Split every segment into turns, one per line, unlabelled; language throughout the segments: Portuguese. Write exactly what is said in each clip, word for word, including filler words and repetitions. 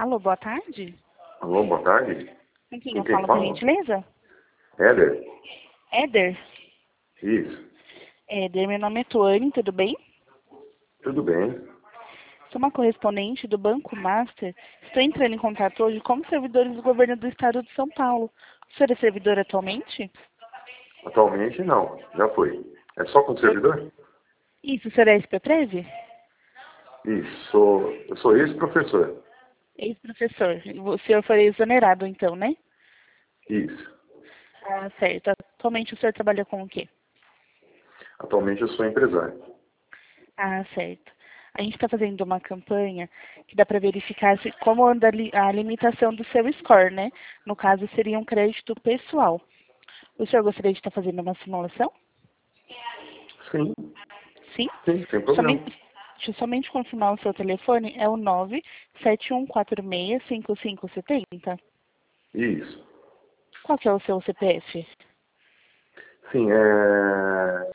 Alô, boa tarde.
Alô, boa tarde.
Com quem
Com
eu
quem
falo, por
fala?
gentileza?
Éder?
Éder.
Isso.
Éder, meu nome é Tuane, tudo bem?
Tudo bem.
Sou uma correspondente do Banco Master. Estou entrando em contato hoje como servidores do governo do estado de São Paulo. O senhor é servidor atualmente?
Atualmente não, já foi. É só com servidor?
Isso, o senhor é S P treze?
Isso, sou, eu sou ex-professor.
Ex-professor. O senhor foi exonerado então, né?
Isso.
Ah, certo. Atualmente o senhor trabalha com o quê?
Atualmente eu sou empresário.
Ah, certo. A gente está fazendo uma campanha que dá para verificar se, como anda a li- a limitação do seu score, né? No caso, seria um crédito pessoal. O senhor gostaria de estar fazendo uma simulação?
Sim,
Sim?
sim, sem problema.
Somente, deixa eu somente confirmar o seu telefone. É o nove sete um quatro seis cinco cinco sete zero.
Isso.
Qual que é o seu C P F?
Sim, é...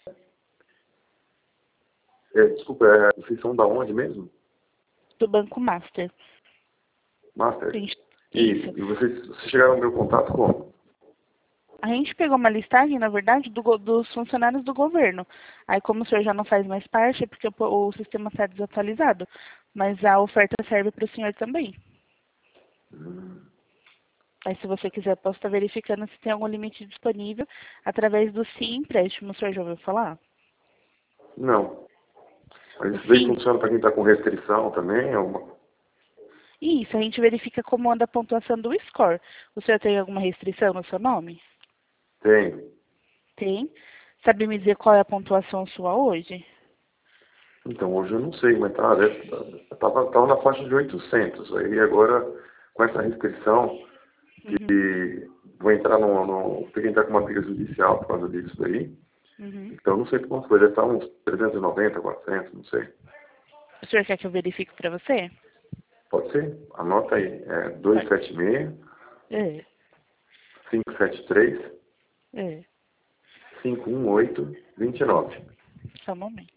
é desculpa, é... vocês são da onde mesmo?
Do Banco Master. A
Master?
gente-
Isso.
Isso.
E vocês, vocês chegaram ao meu contato como?
A gente pegou uma listagem, na verdade, do go- dos funcionários do governo. Aí, como o senhor já não faz mais parte, é porque o, o sistema está desatualizado. Mas a oferta serve para o senhor também.
Hum,
Aí, se você quiser, posso estar verificando se tem algum limite disponível através do Sim Empréstimo. O senhor já ouviu falar?
Não. Mas
O
isso daí
Sim,
funciona para quem está com restrição também? Alguma...
isso, a gente verifica como anda a pontuação do score. O senhor tem alguma restrição no seu nome?
Tem.
Tem. Sabe me dizer qual é a pontuação sua hoje?
Então, hoje eu não sei, mas tá, estava tava na faixa de oitocentos. Aí agora, com essa restrição,
Uhum,
que vou entrar no, no tem que entrar com uma briga judicial por causa disso daí.
uhum.
Então, não sei quanto foi, deve estar uns trezentos e noventa, quatrocentos, não sei.
O senhor quer que eu verifique para você?
Pode ser? Anota aí. É
Pode.
dois sete seis,
É,
cinco sete três,
é.
cinco um oito, dois nove.
Só um momento.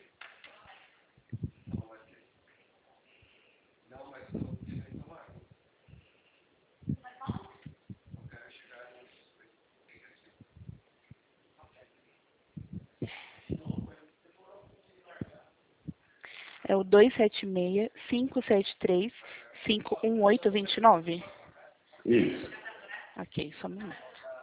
É o dois sete seis, cinco sete três, cinco um oito, dois nove?
Isso.
Ok, só um momento.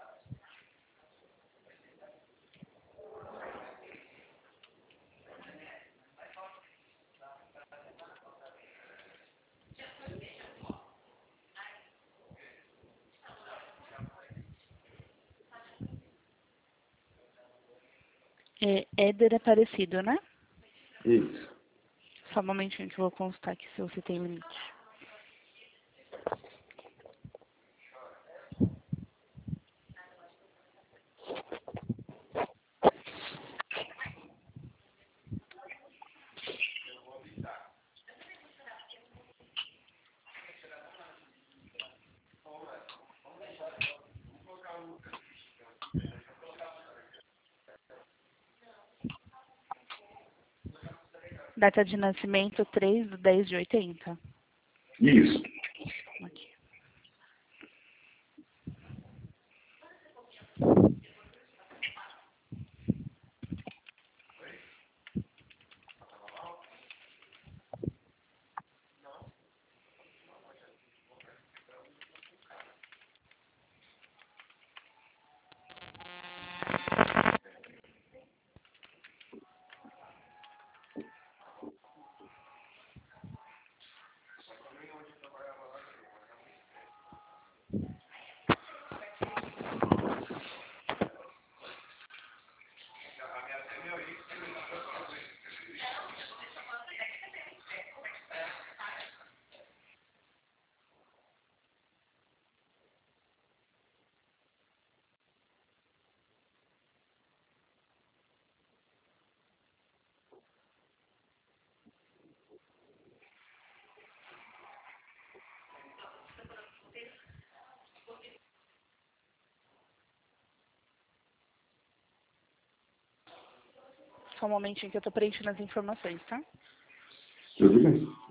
É Éder Aparecido, né?
Isso.
Só um momentinho que eu vou constar aqui se você tem limite. Data de nascimento três de dez de oitenta.
Isso.
Aqui. Só um momentinho que eu tô preenchendo as informações, tá?
Tudo bem.